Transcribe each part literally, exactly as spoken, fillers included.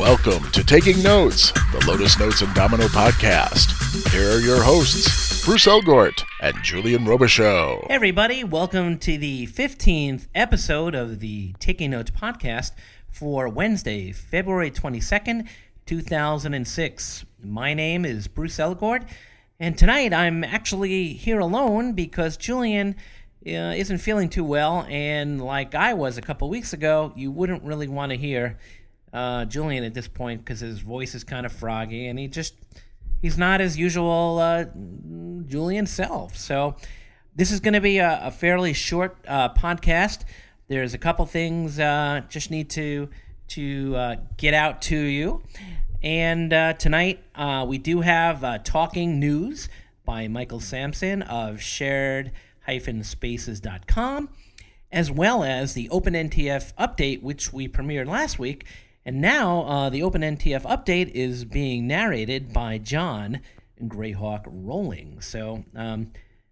Welcome to Taking Notes, the Lotus Notes and Domino podcast. Here are your hosts, Bruce Elgort and Julian Robichaux. Hey everybody, welcome to the fifteenth episode of the Taking Notes podcast for Wednesday, February twenty-second, two thousand six. My name is Bruce Elgort, and tonight I'm actually here alone because Julian uh, isn't feeling too well, and like I was a couple weeks ago, you wouldn't really want to hear uh, Julian at this point because his voice is kind of froggy, and he just, he's not his usual uh, Julian self. So this is going to be a, a fairly short uh, podcast. There's a couple things uh, just need to to uh, get out to you. And uh, tonight uh, we do have uh, Talking News by Michael Sampson of shared dash spaces dot com, as well as the OpenNTF update, which we premiered last week. And now uh, the OpenNTF update is being narrated by John Greyhawk Rolling. So um,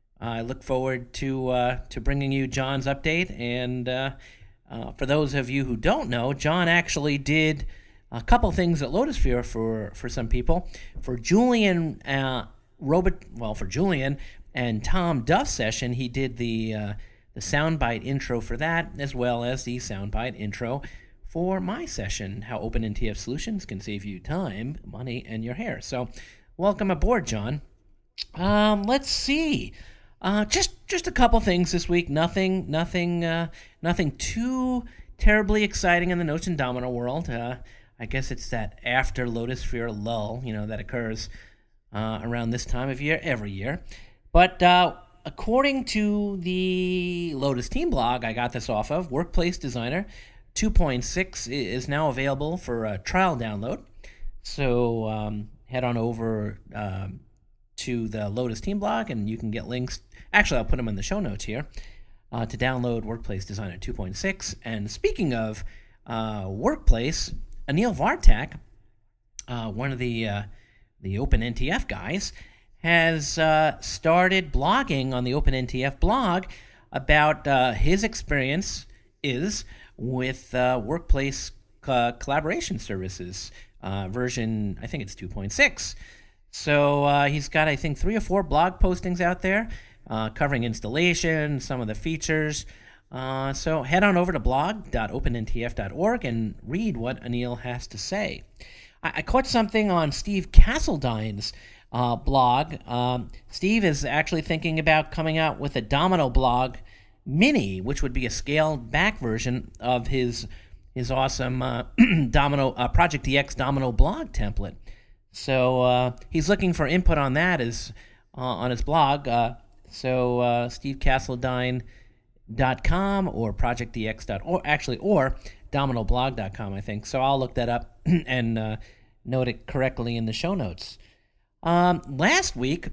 I look forward to uh, to bringing you John's update. And uh, uh, for those of you who don't know, John actually did a couple things at Lotusphere for, for some people. For Julian, uh, Robert, well, for Julian and Tom Duff's session, he did the uh, the soundbite intro for that, as well as the soundbite intro for my session, how OpenNTF Solutions can save you time, money, and your hair. So, welcome aboard, John. Um, let's see. Uh, just just a couple things this week. Nothing, nothing, uh, nothing too terribly exciting in the Notes and Domino world. Uh, I guess it's that after Lotusphere lull, you know, that occurs uh, around this time of year every year. But uh, according to the Lotus Team blog I got this off of, Workplace Designer two point six is now available for a trial download. So um, head on over um, to the Lotus Team blog, and you can get links. Actually, I'll put them in the show notes here uh, to download Workplace Designer two point six. And speaking of uh, Workplace, Anil Vartak, uh, one of the uh, the OpenNTF guys, has uh, started blogging on the OpenNTF blog about uh, his experience is with uh, workplace uh, collaboration services, uh, version, I think it's two point six. So uh, he's got, I think, three or four blog postings out there uh, covering installation, some of the features. Uh, so head on over to blog dot open N T F dot org and read what Anil has to say. I, I caught something on Steve Castledine's uh, blog. Um, Steve is actually thinking about coming out with a Domino blog mini, which would be a scaled back version of his his awesome uh, Domino uh, Project D X Domino blog template. So uh, he's looking for input on that as uh, on his blog. Uh, so uh, steve castledine dot com or project d x dot org, or actually or domino blog dot com, I think. So I'll look that up and uh, note it correctly in the show notes. Um, last week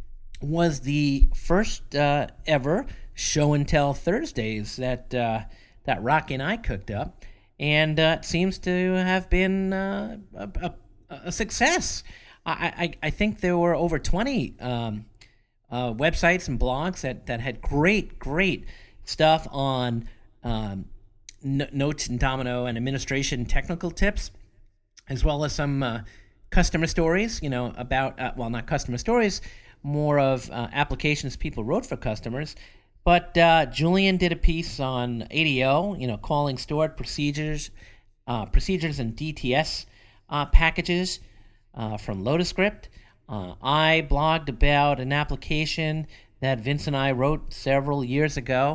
was the first uh, ever Show and Tell Thursdays that uh, that Rocky and I cooked up, and uh, it seems to have been uh, a, a, a success. I, I, I think there were over twenty um, uh, websites and blogs that, that had great, great stuff on um, n- Notes and Domino and administration technical tips, as well as some uh, customer stories, you know, about, uh, well, not customer stories, more of uh, applications people wrote for customers. But uh, Julian did a piece on A D O, you know, calling stored procedures, uh, procedures and D T S uh, packages uh, from LotusScript. Uh, I blogged about an application that Vince and I wrote several years ago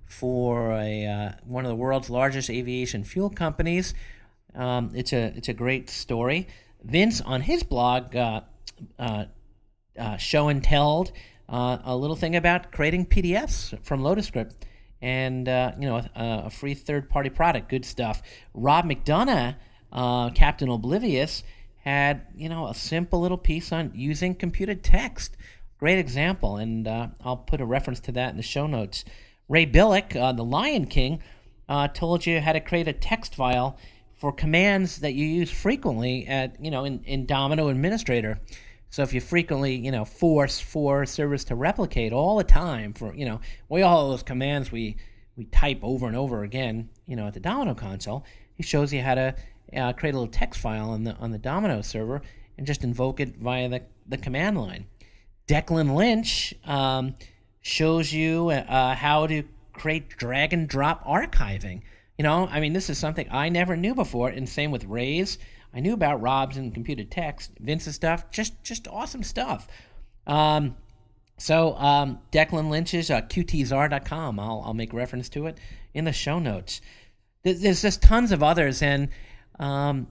for a uh, one of the world's largest aviation fuel companies. Um, it's a it's a great story. Vince on his blog, uh, uh, uh, Show and Telled, uh, a little thing about creating P D Fs from LotusScript, and uh, you know a, a free third-party product, good stuff. Rob McDonough, uh, Captain Oblivious, had you know a simple little piece on using computed text. Great example, and uh, I'll put a reference to that in the show notes. Ray Billick, uh, the Lion King, uh, told you how to create a text file for commands that you use frequently at you know in, in Domino Administrator. So if you frequently you know force for servers to replicate all the time for you know we all those commands we we type over and over again you know at the Domino console, he shows you how to uh, create a little text file on the on the Domino server and just invoke it via the, the command line. Declan Lynch um, shows you uh, how to create drag and drop archiving. You know, I mean, this is something I never knew before, and same with Ray's. I knew about Rob's and computed text, Vince's stuff, just just awesome stuff. Um, so um, Declan Lynch's uh, Q T Z R dot com, I'll, I'll make reference to it in the show notes. There's just tons of others, and um,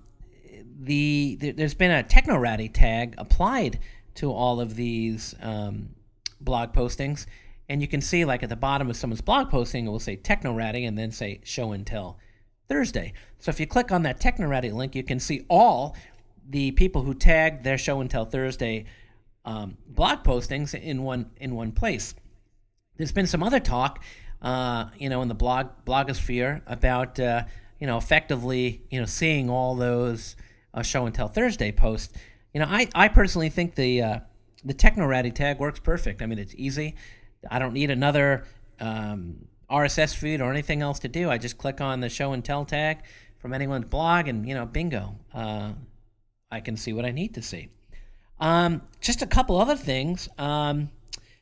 the there's been a Technoratty tag applied to all of these um, blog postings. And you can see, like, at the bottom of someone's blog posting, it will say Technoratty and then say Show and Tell Thursday. So if you click on that Technoratty link, you can see all the people who tagged their Show and Tell Thursday um, blog postings in one in one place. There's been some other talk, uh, you know, in the blog blogosphere about, uh, you know, effectively, you know, seeing all those uh, Show and Tell Thursday posts. You know, I, I personally think the uh, the Technoratty tag works perfect. I mean, it's easy. I don't need another um, R S S feed or anything else to do. I just click on the Show and Tell tag from anyone's blog, and, you know, bingo. Uh, I can see what I need to see. Um, just a couple other things. Um,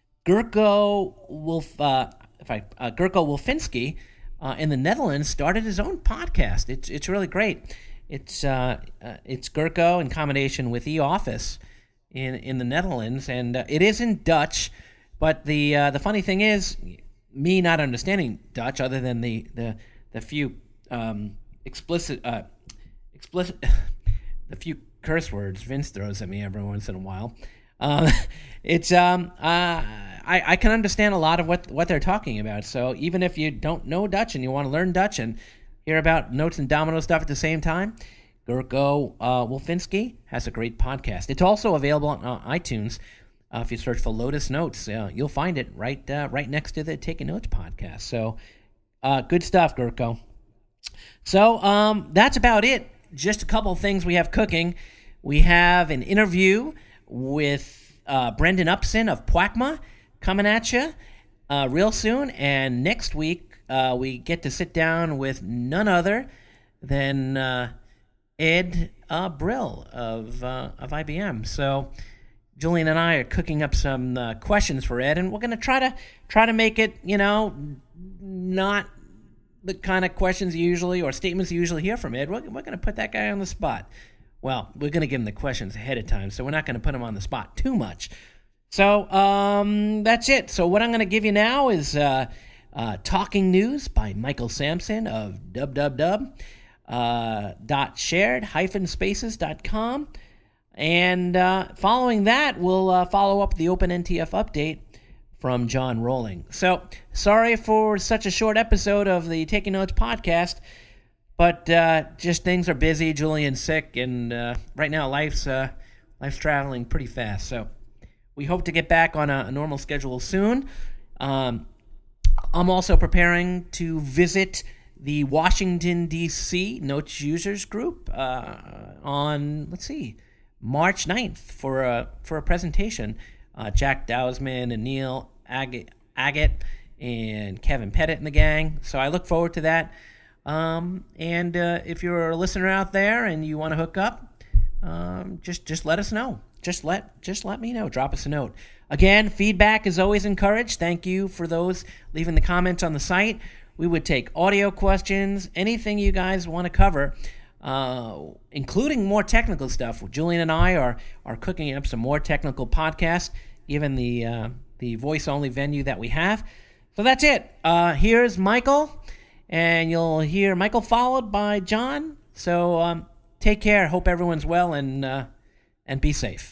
Gurko Wolf, uh, if I uh, Gurko Wolfinski uh, in the Netherlands started his own podcast. It's it's really great. It's uh, uh, it's Gurko in combination with eOffice in in the Netherlands, and uh, it is in Dutch. But the uh, the funny thing is, me not understanding Dutch, other than the the the few um, explicit uh, explicit the few curse words Vince throws at me every once in a while, uh, it's um uh, I I can understand a lot of what what they're talking about. So even if you don't know Dutch and you want to learn Dutch and hear about Notes and Domino stuff at the same time, Gurko uh, Wolfinski has a great podcast. It's also available on uh, iTunes. Uh, if you search for Lotus Notes, uh, you'll find it right uh, right next to the Taking Notes podcast. So, uh, good stuff, Gurko. So, um, that's about it. Just a couple of things we have cooking. We have an interview with uh, Brendan Upson of Pwacma coming at you uh, real soon. And next week, uh, we get to sit down with none other than uh, Ed uh, Brill of uh, of I B M. So Julian and I are cooking up some uh, questions for Ed, and we're going to try to try to make it, you know, not the kind of questions you usually or statements you usually hear from Ed. We're, we're going to put that guy on the spot. Well, we're going to give him the questions ahead of time, so we're not going to put him on the spot too much. So um, that's it. So what I'm going to give you now is uh, uh, Talking News by Michael Sampson of www dot shared dash spaces dot com. And uh, following that, we'll uh, follow up the OpenNTF update from John Rowling. So, sorry for such a short episode of the Taking Notes podcast, but uh, just things are busy. Julian's sick, and uh, right now life's uh, life's traveling pretty fast. So, we hope to get back on a, a normal schedule soon. Um, I'm also preparing to visit the Washington, D C Notes Users Group uh, on, let's see, March ninth for a for a presentation. Uh, Jack Dowsman and Neil Agate, Agate and Kevin Pettit and the gang. So I look forward to that. Um, and uh, if you're a listener out there and you want to hook up, um, just just let us know. Just let just let me know. Drop us a note. Again, feedback is always encouraged. Thank you for those leaving the comments on the site. We would take audio questions, anything you guys want to cover. Uh, including more technical stuff. Julian and I are are cooking up some more technical podcasts, given the uh, the voice-only venue that we have. So that's it. Uh, here's Michael, and you'll hear Michael followed by John. So um, take care. Hope everyone's well, and uh, and be safe.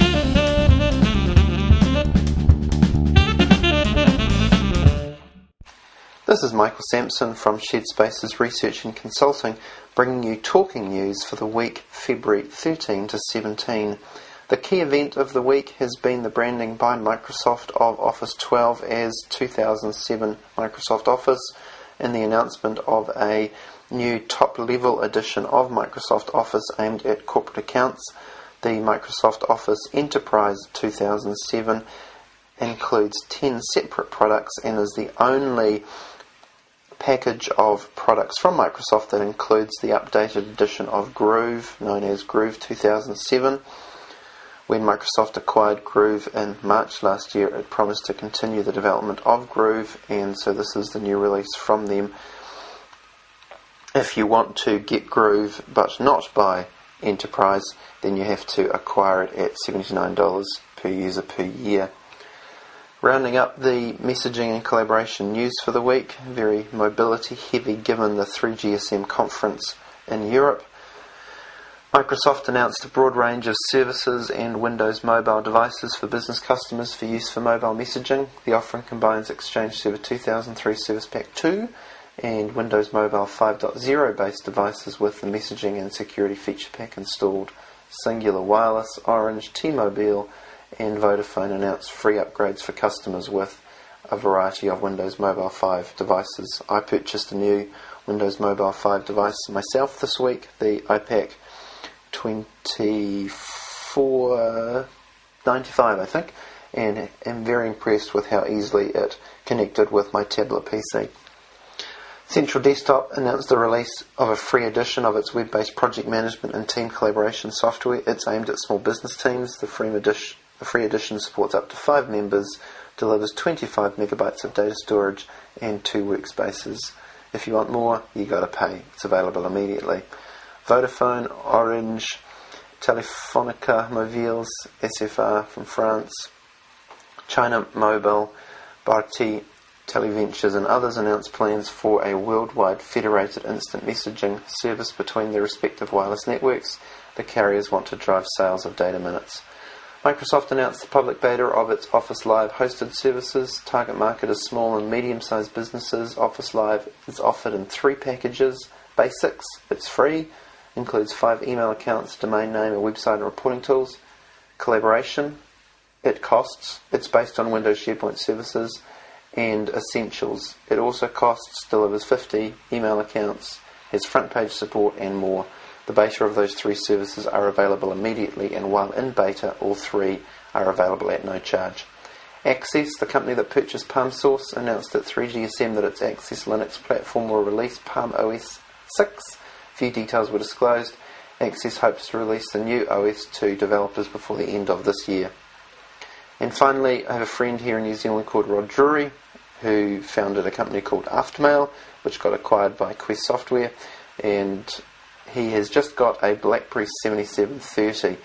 This is Michael Sampson from Shed Spaces Research and Consulting, bringing you talking news for the week February thirteenth to seventeenth. The key event of the week has been the branding by Microsoft of Office twelve as two thousand seven Microsoft Office, and the announcement of a new top-level edition of Microsoft Office aimed at corporate accounts. The Microsoft Office Enterprise two thousand seven includes ten separate products and is the only package of products from Microsoft that includes the updated edition of Groove, known as Groove two thousand seven. When Microsoft acquired Groove in March last year, it promised to continue the development of Groove, and so this is the new release from them. If you want to get Groove but not buy Enterprise, then you have to acquire it at seventy-nine dollars per user per year. Rounding up the messaging and collaboration news for the week, very mobility heavy given the three G S M conference in Europe. Microsoft announced a broad range of services and Windows mobile devices for business customers for use for mobile messaging. The offering combines Exchange Server two thousand three Service Pack two and Windows Mobile five point oh based devices with the messaging and security feature pack installed. Singular Wireless, Orange, T-Mobile and Vodafone announced free upgrades for customers with a variety of Windows Mobile five devices. I purchased a new Windows Mobile five device myself this week, the I PAC twenty-four ninety-five I think, and am very impressed with how easily it connected with my tablet P C. Central Desktop announced the release of a free edition of its web-based project management and team collaboration software. It's aimed at small business teams. The free edition, the free edition supports up to five members, delivers twenty-five megabytes of data storage and two workspaces. If you want more, you got to pay. It's available immediately. Vodafone, Orange, Telefonica Mobiles, S F R from France, China Mobile, Bharti Televentures and others announced plans for a worldwide federated instant messaging service between their respective wireless networks. The carriers want to drive sales of data minutes. Microsoft announced the public beta of its Office Live hosted services. Target market is small and medium-sized businesses. Office Live is offered in three packages. Basics, it's free, includes five email accounts, domain name, a website and reporting tools. Collaboration, it costs. It's based on Windows SharePoint services. And Essentials, it also costs, delivers fifty email accounts, has front page support and more. The beta of those three services are available immediately, and while in beta, all three are available at no charge. Access, the company that purchased PalmSource, announced at three G S M that its Access Linux platform will release Palm O S six. Few details were disclosed. Access hopes to release the new O S to developers before the end of this year. And finally, I have a friend here in New Zealand called Rod Drury, who founded a company called Aftermail, which got acquired by Quest Software, and he has just got a BlackBerry seventy-seven thirty.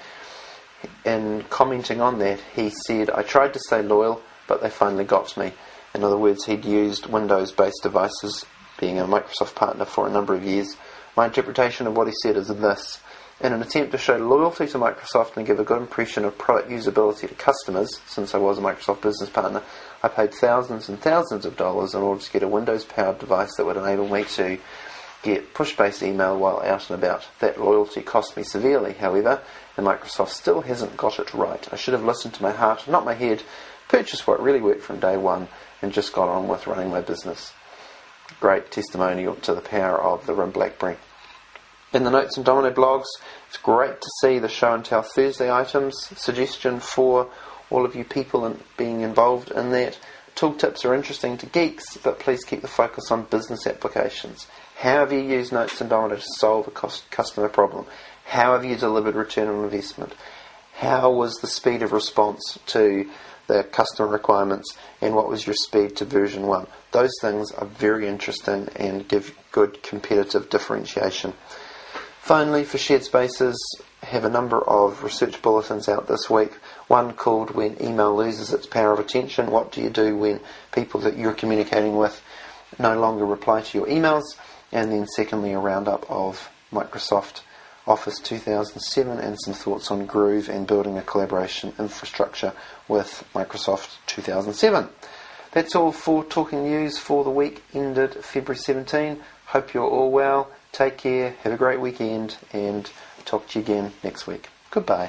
In commenting on that, he said, "I tried to stay loyal, but they finally got me." In other words, he'd used Windows-based devices, being a Microsoft partner for a number of years. My interpretation of what he said is this: in an attempt to show loyalty to Microsoft and give a good impression of product usability to customers, since I was a Microsoft business partner, I paid thousands and thousands of dollars in order to get a Windows-powered device that would enable me to get push-based email while out and about. That loyalty cost me severely, however, and Microsoft still hasn't got it right. I should have listened to my heart, not my head, purchased what really worked from day one, and just got on with running my business. Great testimonial to the power of the R I M BlackBerry. In the Notes and Domino blogs, it's great to see the Show and Tell Thursday items. Suggestion for all of you people in being involved in that. Tooltips are interesting to geeks, but please keep the focus on business applications. How have you used Notes and Domino to solve a cost customer problem? How have you delivered return on investment? How was the speed of response to the customer requirements, and what was your speed to version one? Those things are very interesting and give good competitive differentiation. Finally, for Shared Spaces, have a number of research bulletins out this week. One called When Email Loses Its Power of Attention. What do you do when people that you're communicating with no longer reply to your emails? And then secondly, a roundup of Microsoft Office two thousand seven and some thoughts on Groove and building a collaboration infrastructure with Microsoft two thousand seven. That's all for Talking News for the week ended February seventeenth. Hope you're all well. Take care, have a great weekend, and talk to you again next week. Goodbye.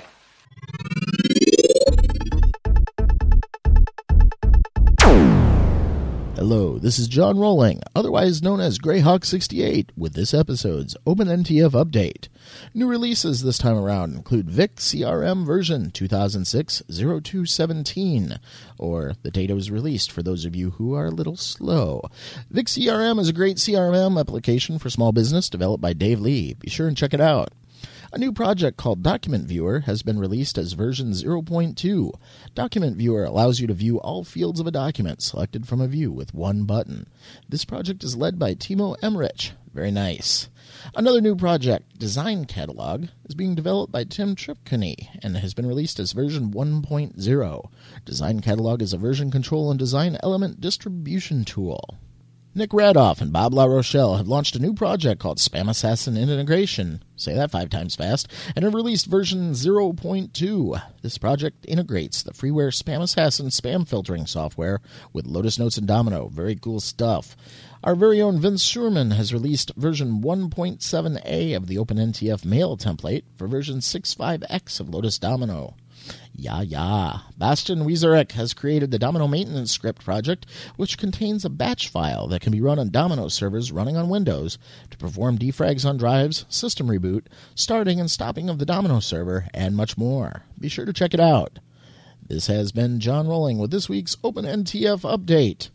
Hello Hello, this is John Rolling, otherwise known as Greyhawk sixty-eight, with this episode's OpenNTF update. New releases this time around include Vic C R M version two thousand six dash oh two seventeen, or the date it was released for those of you who are a little slow. Vic C R M is a great C R M application for small business developed by Dave Lee. Be sure and check it out. A new project called Document Viewer has been released as version zero point two. Document Viewer allows you to view all fields of a document selected from a view with one button. This project is led by Timo Emmerich. Very nice. Another new project, Design Catalog, is being developed by Tim Tripkany and has been released as version one point oh. Design Catalog is a version control and design element distribution tool. Nick Radoff and Bob LaRochelle have launched a new project called Spam Assassin Integration, say that five times fast, and have released version zero point two. This project integrates the freeware Spam Assassin spam filtering software with Lotus Notes and Domino. Very cool stuff. Our very own Vince Sherman has released version one point seven A of the OpenNTF mail template for version six point five X of Lotus Domino. Yeah, yeah. Bastian Wiezerek has created the Domino Maintenance Script project, which contains a batch file that can be run on Domino servers running on Windows to perform defrags on drives, system reboot, starting and stopping of the Domino server, and much more. Be sure to check it out. This has been John Rolling with this week's OpenNTF update.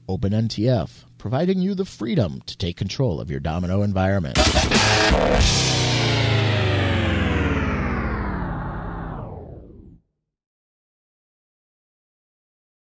OpenNTF, providing you the freedom to take control of your Domino environment.